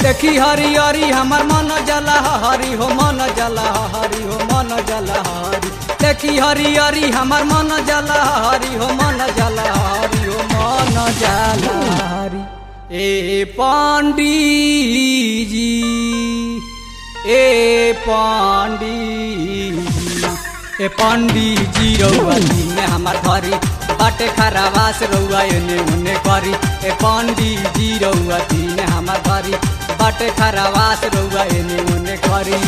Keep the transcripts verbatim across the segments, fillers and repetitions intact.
देखी हरियरी हमार मन जला हरी हो मन जला हरी हो मन जला हरी देखी हरियरी हमार मन जला हरी हो मन जला हरी हो मन जला हरी। ए पंडित जी ए पंडित जी ए पंडित जी रउआ दिन हमार घरी बाटे खरावास रउआ एने उने करी। ए पंडित जी रउआ दिन हमार घरी बाटे खरावास रउआ एने उने करी।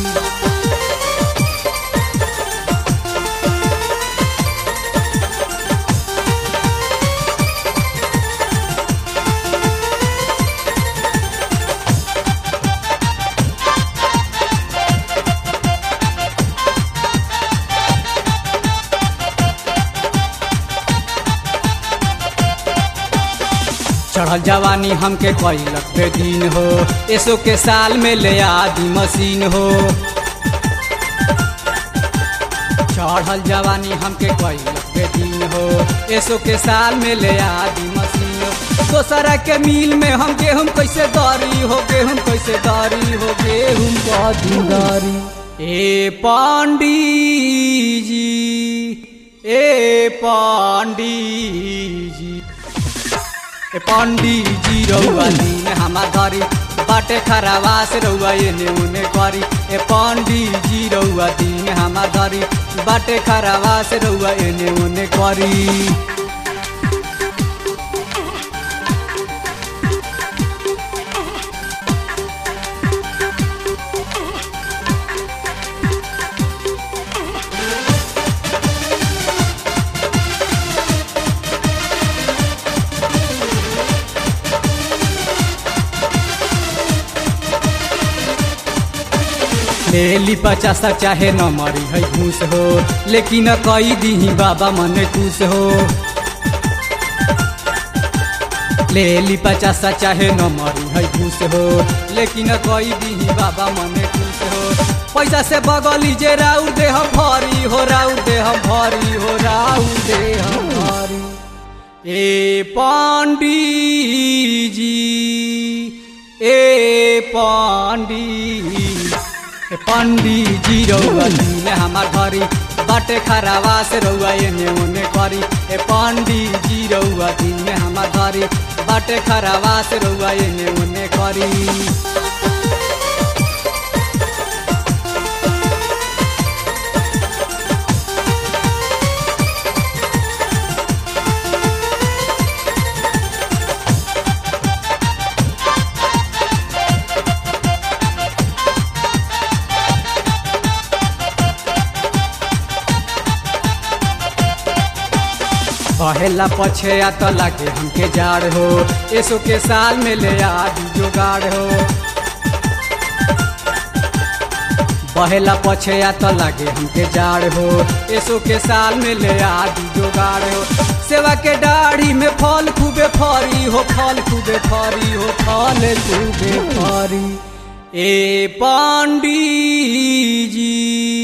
चढ़ल जवानी हमके कैलक पे दिन हो एसो के साल में ले आदि मशीन हो। चढ़ल जवानी हमके कैलक पे दिन हो एसो के साल में ले आदि मशीन हो। दोसरा के मिल में हम गेहूं कैसे दरी हो गेहूं कैसे दरी हो गेहूं कदी दरी। ए पंडित जी ए पंडित जी ए पंडित जी रउआ दिन हमार घरी बाटे खरावास रउआ एने उने करी। ए पंडित जी रउआ दिन हमार घरी बाटे खरावास रउआ एने उने करी। ले ली पचास चाहे न मरी है घूस हो लेकिन कई दी बाबा मने खुश हो। ले ली पचास चाहे न मरी है घूस हो लेकिन कई दी बाबा मने खुश हो। पैसा से बगली जे राउ दे हम भरी हो राउ दे हम भरी हो राउ दे हम भरी। ए पंडित जी ए पंडित ए पंडित जी रउआ दिन हमार घरी बाटे खरावास रउआ एने उने करी। ए पंडित जी रउआ दिन हमार घरी बाटे खरावास रउआ एने उने करी। पहला पछे आ तो लागे हमके जाड़ हो एसो के साल में ले आदि जोगाड़ हो। पहला पछे आ तो लागे हमके जाड़ हो एसो के साल में ले आदि जोगाड़ हो। सेवा के दाढ़ी में फल खूबे फरी हो फल खूबे फरी हो फल खूबे फरी। ए पंडित जी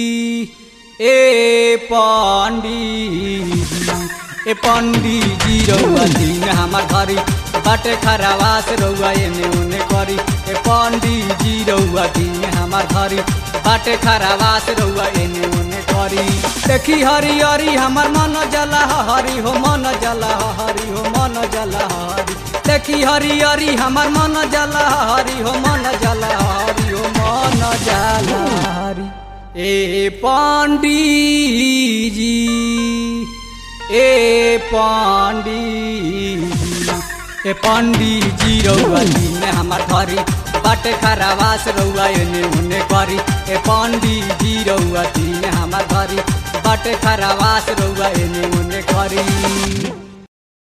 ए पंडित जी ए पंडित जी रउआ दिन हमार घरी बाटे खरावास रउआ एने उने करी। ए पंडित जी रउआ दिन हमार घरी बाटे खरावास रउआ एने उने करी। देखी हरियरी हमार मन जला हरी हो मन जला हरी हो मन जला हरी देखी हरियरी हमार मन जला हरी हो मन जला हरी हो मन जला हरी। ए पंडित जी ए पंडित जी ए पंडित जी रउआ दिन हमार घरी बाटे खरावास रउआ एने उने करी। ए पंडित जी रउआ दिन हमार घरी बाटे खरावास रउआ एने उने करी।